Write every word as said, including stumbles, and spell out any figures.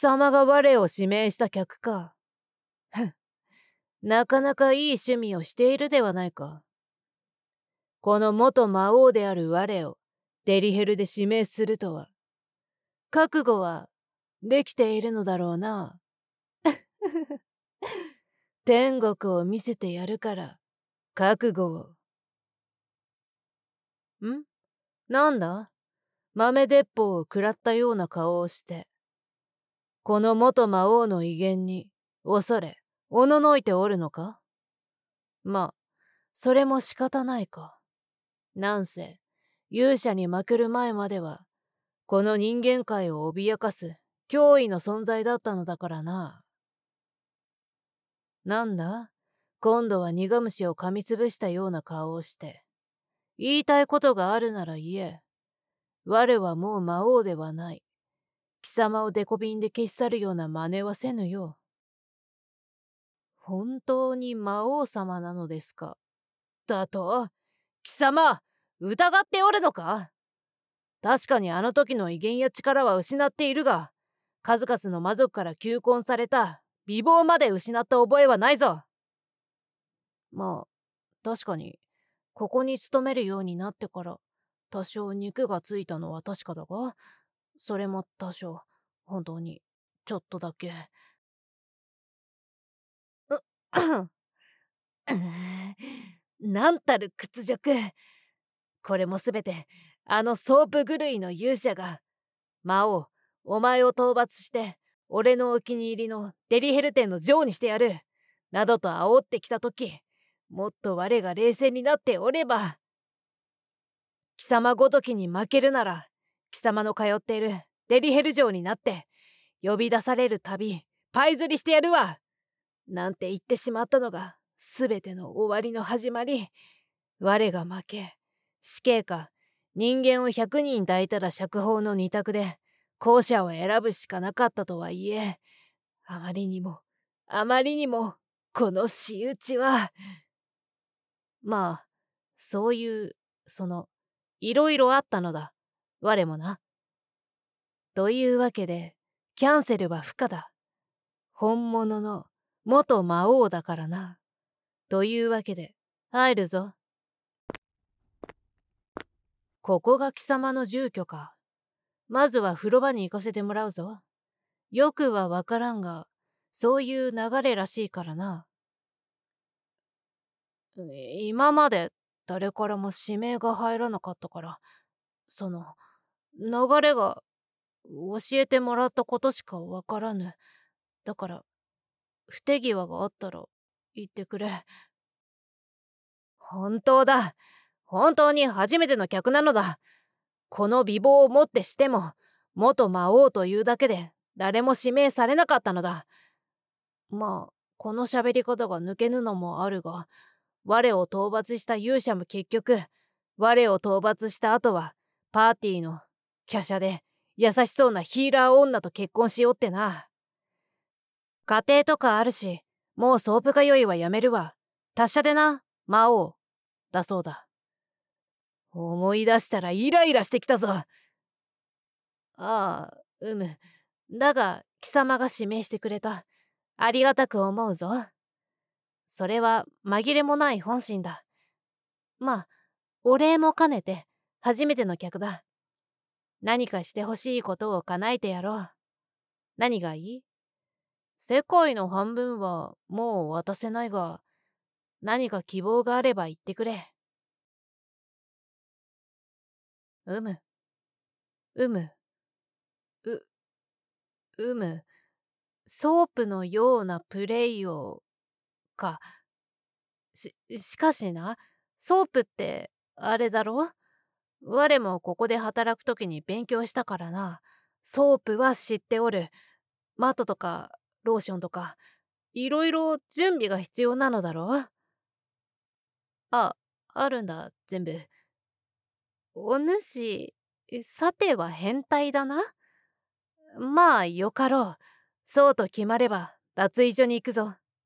様が我を指名した客か。ふん、なかなかいい趣味をしているではないか。この元魔王である我をデリヘルで指名するとは、覚悟はできているのだろうな。天国を見せてやるから、覚悟を。ん？なんだ？豆鉄砲を食らったような顔をして、この元魔王の威厳に恐れ、おののいておるのか？まあ、それも仕方ないか。なんせ、勇者に負ける前までは、この人間界を脅かす脅威の存在だったのだからな。なんだ？今度は苦虫を噛みつぶしたような顔をして。言いたいことがあるなら言え。我はもう魔王ではない。貴様をデコピンで消し去るような真似はせぬよ。本当に魔王様なのですか？だと？貴様、疑っておるのか？確かにあの時の威厳や力は失っているが、数々の魔族から求婚された美貌まで失った覚えはないぞ。まあ、確かに、ここに勤めるようになってから、多少肉がついたのは確かだが、それも多少、本当に、ちょっとだけ。うっなんたる屈辱。これもすべて、あのソープ狂いの勇者が、魔王、お前を討伐して、俺のお気に入りのデリヘル店の嬢にしてやる、などと煽ってきたとき、もっと我が冷静になっておれば、貴様ごときに負けるなら、貴様の通っているデリヘル城になって、呼び出されるたび、パイ釣りしてやるわなんて言ってしまったのが、すべての終わりの始まり。我が負け、死刑か、人間をひゃくにん抱いたら釈放の二択で、後者を選ぶしかなかったとはいえ、あまりにも、あまりにも、この仕打ちは。まあ、そういう、その、いろいろあったのだ。我もな。というわけで、キャンセルは不可だ。本物の元魔王だからな。というわけで、入るぞ。ここが貴様の住居か。まずは風呂場に行かせてもらうぞ。よくはわからんが、そういう流れらしいからな。今まで誰からも指名が入らなかったから、その、流れが教えてもらったことしかわからぬ。だから、不手際があったら言ってくれ。本当だ。本当に初めての客なのだ。この美貌をもってしても、元魔王というだけで誰も指名されなかったのだ。まあ、この喋り方が抜けぬのもあるが、我を討伐した勇者も結局、我を討伐した後は、パーティーの華奢で優しそうなヒーラー女と結婚しようってな。家庭とかあるし、もうソープ通いはやめるわ。達者でな、魔王。だそうだ。思い出したらイライラしてきたぞ。ああ、うむ。だが、貴様が指名してくれた。ありがたく思うぞ。それは紛れもない本心だ。まあ、お礼も兼ねて、初めての客だ。何かしてほしいことを叶えてやろう。何がいい？世界の半分はもう渡せないが、何か希望があれば言ってくれ。うむ。うむ。う、うむ。ソープのようなプレイを、か。し、しかしな、ソープって、あれだろ？我もここで働くときに勉強したからな。ソープは知っておる。マットとか、ローションとか、いろいろ準備が必要なのだろ？あ、あるんだ、全部。お主、さては変態だな。まあ、よかろう。そうと決まれば、脱衣所に行くぞ。